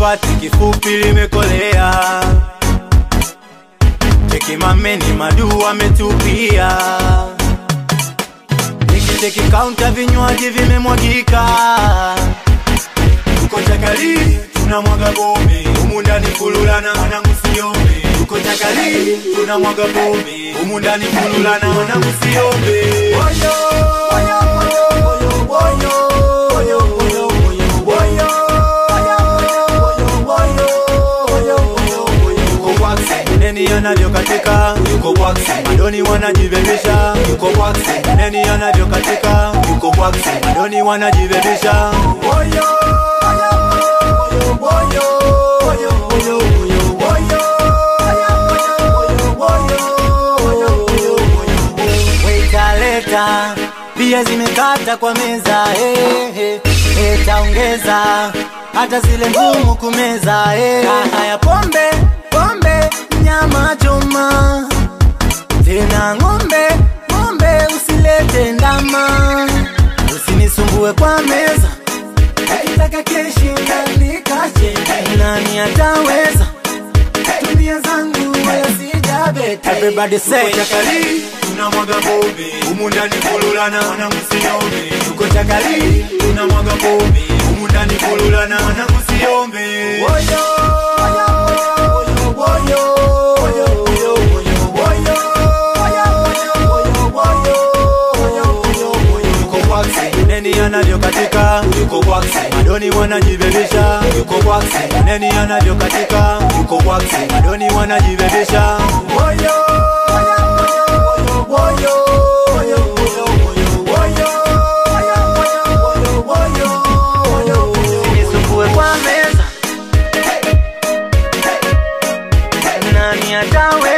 pati kifupi limekolea. Cheki mameni madu ametupia. Nikicheki counter vinywaji vimemwagika. Tuko chakali, tunamwaga bombe. Humu ndani kululana mwanangu siombe. Tuko chakali, tunamwaga bombe. Humu ndani kululana mwanangu siombe. Woyo, woyo, woyo, woyo, woyo, woyo, woyo, woyo. Neni anavyo katika, yuko boxi. Madoni wanajibebisha, yuko boxi. Neni anavyo katika, yuko boxi. Madoni wanajibebisha. Woyo, woyo, woyo, woyo, woyo, woyo, woyo. Waiter leta, bia zimekata kwa meza, taongeza hata zile ngumu kumeza, haya pombe, pombe, nyama choma. Tena ngombe, ngombe usilete ndama. Usinisumbue kwa meza, nakitaka keshi nikache. Nani ataweza, tumia zangu wala sijabete. Everybody say tuko chakali, tunamwaga bombe. Humu ndani kululana mwanangu siombe. Tuko chakali, tunamwaga bombe. Humu ndani kululana mwanangu siombe. Woyo, woyo, woyo. Neni anavyo katika, yuko boxi. Madoni wanajibebisha, yuko boxi. Neni anavyo katika, yuko boxi. Madoni wanajibebisha. Woyo, woyo, woyo, woyo, woyo, woyo. Usinisumbue kwa meza, nani atawe